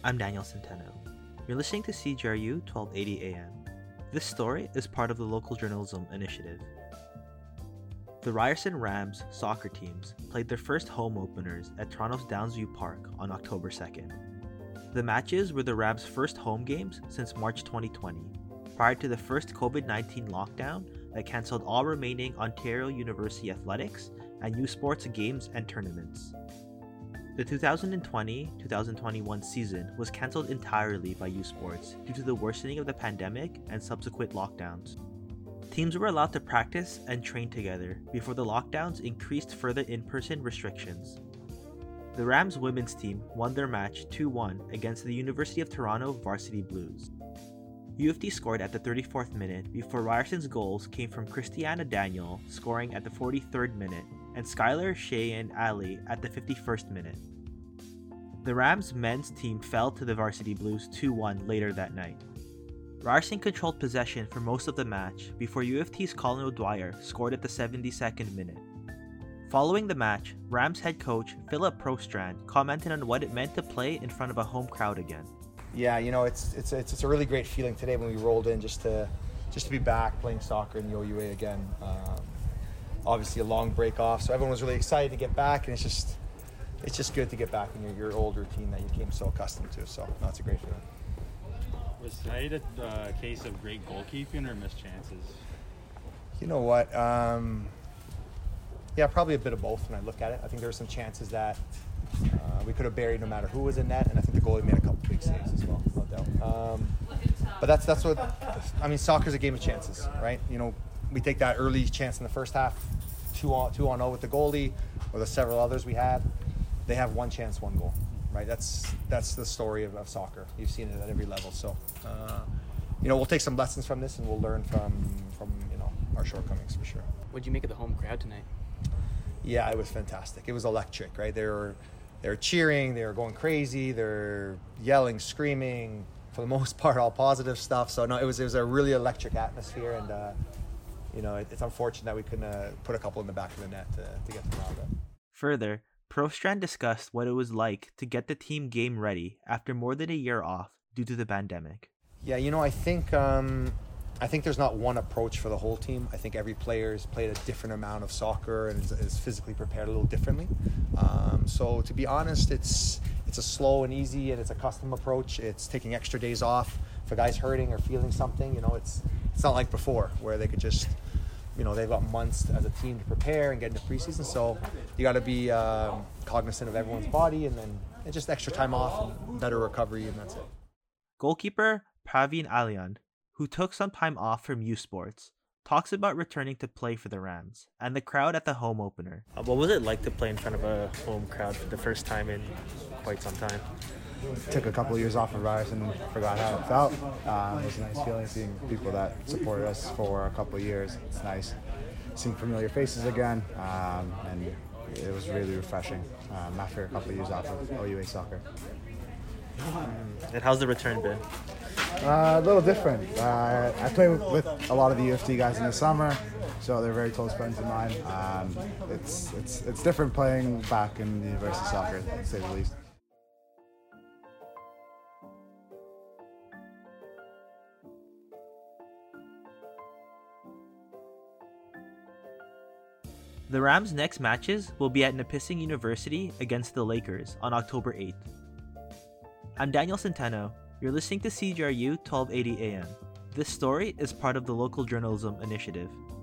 I'm Daniel Centeno. You're listening to CGRU 1280 AM. This story is part of the Local Journalism Initiative. The Ryerson Rams soccer teams played their first home openers at Toronto's Downsview Park on October 2nd. The matches were the Rams' first home games since March 2020, prior to the first COVID-19 lockdown that cancelled all remaining Ontario University athletics and U Sports games and tournaments. The 2020-2021 season was cancelled entirely by U Sports due to the worsening of the pandemic and subsequent lockdowns. Teams were allowed to practice and train together before the lockdowns increased further in-person restrictions. The Rams women's team won their match 2-1 against the University of Toronto Varsity Blues. U of T scored at the 34th minute before Ryerson's goals came from Christiana Daniel scoring at the 43rd minute and Skylar Cheyenne Ali at the 51st minute. The Rams men's team fell to the Varsity Blues 2-1 later that night. Ryerson controlled possession for most of the match before U of T's Colin O'Dwyer scored at the 72nd minute. Following the match, Rams head coach Philip Prostrand commented on what it meant to play in front of a home crowd again. Yeah, it's a really great feeling today when we rolled in just to be back playing soccer in the OUA again. Obviously a long break off, so everyone was really excited to get back, and it's just good to get back in your old routine that you became so accustomed to. So no, it's a great feeling. Was tonight a case of great goalkeeping or missed chances? You know what? Yeah, probably a bit of both when I look at it. I think there were some chances that we could have buried no matter who was in net, and I think the goalie made a couple big saves as well, no doubt. But that's what, I mean, soccer's a game of chances, right? You know, we take that early chance in the first half, 2-0 with the goalie, or the several others we had. They have one chance, one goal, right? That's the story of soccer. You've seen it at every level. So, we'll take some lessons from this, and we'll learn from our shortcomings for sure. What'd you make of the home crowd tonight? Yeah, it was fantastic. It was electric, right? They were cheering, they were going crazy, they're yelling, screaming, for the most part, all positive stuff. So no, it was a really electric atmosphere, and it's unfortunate that we couldn't put a couple in the back of the net to get them out. Further, Prostrand discussed what it was like to get the team game ready after more than a year off due to the pandemic. Yeah, I think there's not one approach for the whole team. I think every player's played a different amount of soccer and is physically prepared a little differently. So to be honest, it's a slow and easy, and it's a custom approach. It's taking extra days off if a guy's hurting or feeling something. It's not like before where they could just, they've got months as a team to prepare and get into preseason. So you got to be cognizant of everyone's body, and then just extra time off and better recovery, and that's it. Goalkeeper Praveen Alian, who took some time off from U Sports, talks about returning to play for the Rams and the crowd at the home opener. What was it like to play in front of a home crowd for the first time in quite some time? Took a couple of years off of Ryerson and forgot how it felt. It was a nice feeling seeing people that supported us for a couple of years. It's nice seeing familiar faces again, and it was really refreshing after a couple of years off of OUA soccer. And how's the return been? A little different. I play with a lot of the U of T guys in the summer, so they're very close friends of mine. It's different playing back in university soccer, to say the least. The Rams' next matches will be at Nipissing University against the Lakers on October 8th. I'm Daniel Centeno. You're listening to CGRU 1280 AM. This story is part of the Local Journalism Initiative.